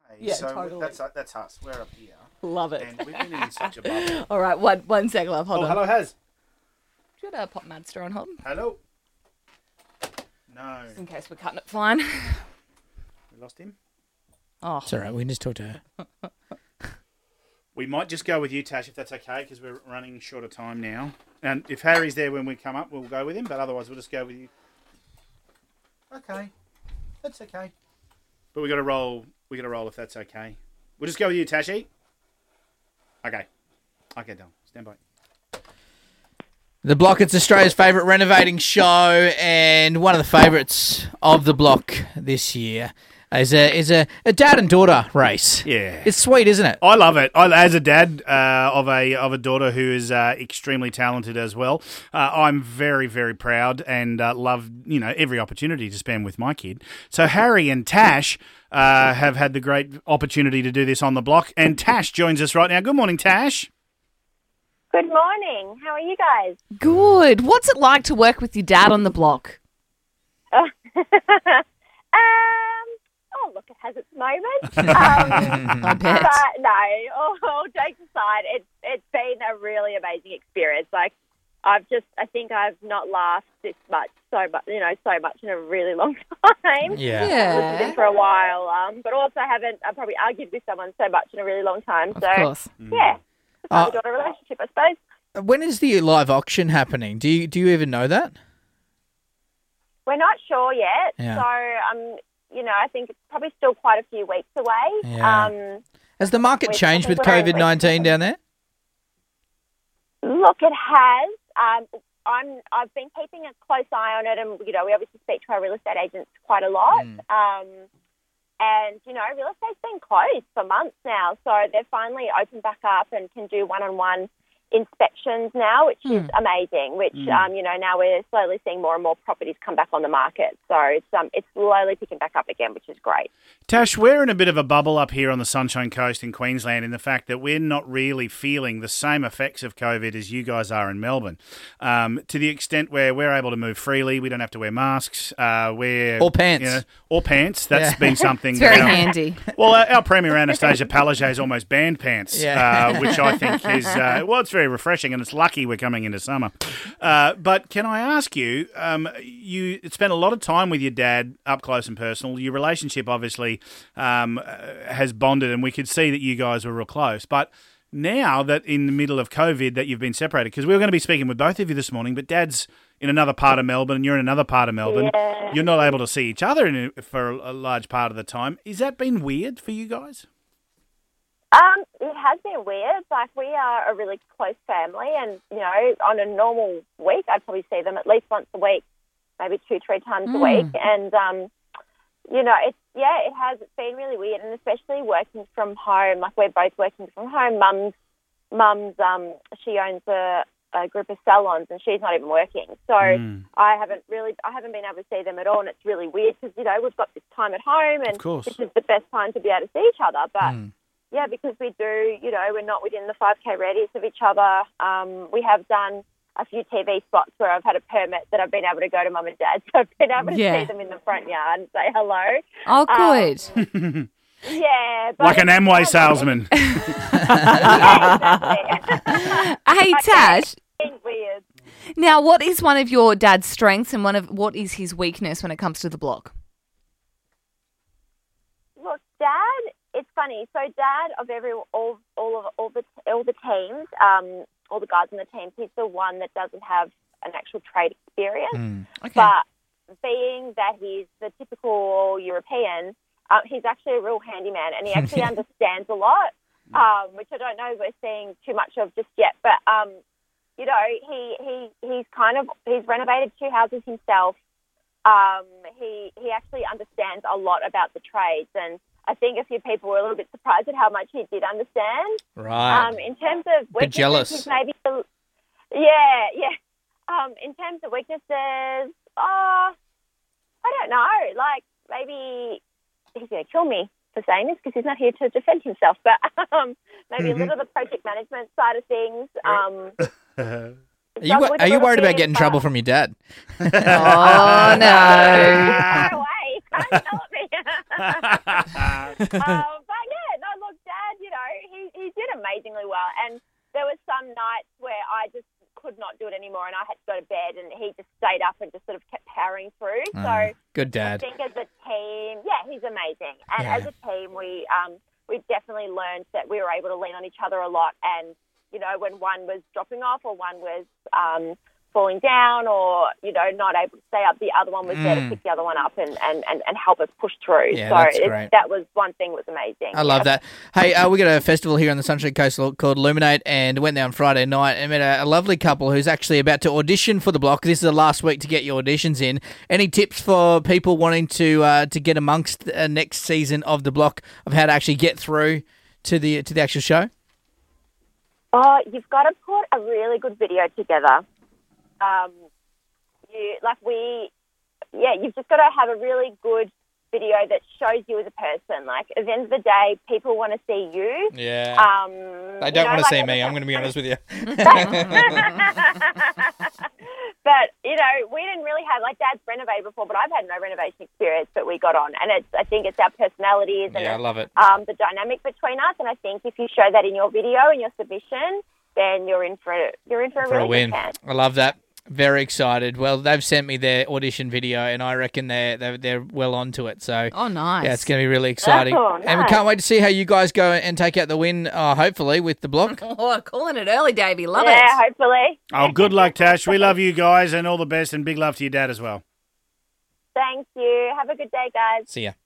Yeah, so totally. that's us. We're up here. Love it. And we've been in such a bubble. All right, one sec, love. Hold on. Hello, Haz. Do you want to pop Madster on hold? Hello. No. Just in case we're cutting it fine. We lost him. Oh, It's all right. We can just talk to her. We might just go with you, Tash, if that's okay, because we're running short of time now. And if Harry's there when we come up, we'll go with him. But otherwise, we'll just go with you. Okay. That's okay. But we got to roll. We got to roll if that's okay. We'll just go with you, Tashi. Okay. Okay, Dom. Stand by. The Block, it's Australia's favourite renovating show and one of the favourites of the Block this year is a dad and daughter race. Yeah. It's sweet, isn't it? I love it. As a dad of a daughter who is extremely talented as well, I'm very, very proud and love every opportunity to spend with my kid. So Harry and Tash have had the great opportunity to do this on the Block, and Tash joins us right now. Good morning, Tash. Good morning. How are you guys? good. What's it like to work with your dad on the block? Oh, look, it has its moments. I bet. But no, all jokes aside, it's been a really amazing experience. Like, I think I've not laughed so much in a really long time. Yeah. It's been for a while, but also haven't probably argued with someone so much in a really long time. Of So, course. yeah, it's a daughter relationship, I suppose. When is the live auction happening? Do you even know that? We're not sure yet, Yeah. so I think it's probably still quite a few weeks away. Yeah. Has the market I changed think with we're only COVID-19 down there? Look, it has. I've been keeping a close eye on it, and we obviously speak to our real estate agents quite a lot. And real estate's been closed for months now, so they've finally opened back up and can do one-on-one inspections now, which is amazing. Which now we're slowly seeing more and more properties come back on the market. So it's slowly picking back up again, which is great. Tash, we're in a bit of a bubble up here on the Sunshine Coast in Queensland in the fact that we're not really feeling the same effects of COVID as you guys are in Melbourne. To the extent where we're able to move freely, we don't have to wear masks. Or pants. Or pants. That's been something. It's very handy. Well, our Premier Anastasia Palaszczuk has almost banned pants, Yeah. which I think is, it's very refreshing, and it's lucky we're coming into summer. But can I ask you, you spent a lot of time with your dad up close and personal. Your relationship obviously has bonded, and we could see that you guys were real close. But now that in the middle of COVID that you've been separated, because we were going to be speaking with both of you this morning, but Dad's in another part of Melbourne and you're in another part of Melbourne. Yeah. You're not able to see each other for a large part of the time. Has that been weird for you guys? It has been weird. Like, we are a really close family, and on a normal week, I'd probably see them at least once a week, maybe 2-3 times a week, and it has. It's been really weird, and especially working from home. Like, we're both working from home. Mum's she owns a group of salons, and she's not even working, so I haven't been able to see them at all, and it's really weird because we've got this time at home, and this is the best time to be able to see each other, but. Yeah, because we do, we're not within the 5K radius of each other. We have done a few TV spots where I've had a permit that I've been able to go to Mum and Dad, so I've been able to see them in the front yard and say hello. Oh, good. Yeah. But like an Amway salesman. Yeah, exactly. Hey, Tash, It's been weird. now what is one of your dad's strengths and what is his weakness when it comes to the block? Look, Dad, it's funny. So Dad, of all the teams, all the guys on the teams, he's the one that doesn't have an actual trade experience. Okay. But being that he's the typical European, he's actually a real handyman, and he actually understands a lot, which I don't know we're seeing too much of just yet. But he's renovated 2 houses himself. He actually understands a lot about the trades, and I think a few people were a little bit surprised at how much he did understand. Right. In terms of Bit jealous. weaknesses, maybe, yeah. In terms of weaknesses, I don't know. Like, maybe he's going to kill me for saying this because he's not here to defend himself. But maybe a little of the project management side of things. Are you worried about getting in trouble from your dad? Oh, no. Far away. Can't help me. But he did amazingly well. And there were some nights where I just could not do it anymore and I had to go to bed and he just stayed up and just sort of kept powering through. So good dad. I think as a team, he's amazing. And as a team, we definitely learned that we were able to lean on each other a lot. And, you know, when one was dropping off or one was falling down or, you know, not able to stay up, the other one was there to pick the other one up and help us push through. Yeah, so that's great. That was one thing that was amazing. I love that. Hey, we got a festival here on the Sunshine Coast called Illuminate and went there on Friday night and met a lovely couple who's actually about to audition for the block. This is the last week to get your auditions in. Any tips for people wanting to get amongst next season of the block of how to actually get through to the actual show? Oh, you've got to put a really good video together. You've just got to have a really good video that shows you as a person. Like, at the end of the day, people want to see you. Yeah. They don't want to see me, I'm going to be honest with you. But, you know, we didn't really have, like, Dad's renovated before, but I've had no renovation experience, but we got on. And I think it's our personalities and I love it. The dynamic between us. And I think if you show that in your video and your submission, then you're in for a really win. good chance. I love that. Very excited. Well, they've sent me their audition video, and I reckon they're well onto it. So, nice. Yeah, it's going to be really exciting, Oh, nice. and we can't wait to see how you guys go and take out the win. Hopefully with the block. Oh, calling it early, Davey. Love it. Yeah, hopefully. Oh, good luck, Tash. We love you guys and all the best and big love to your dad as well. Thank you. Have a good day, guys. See ya.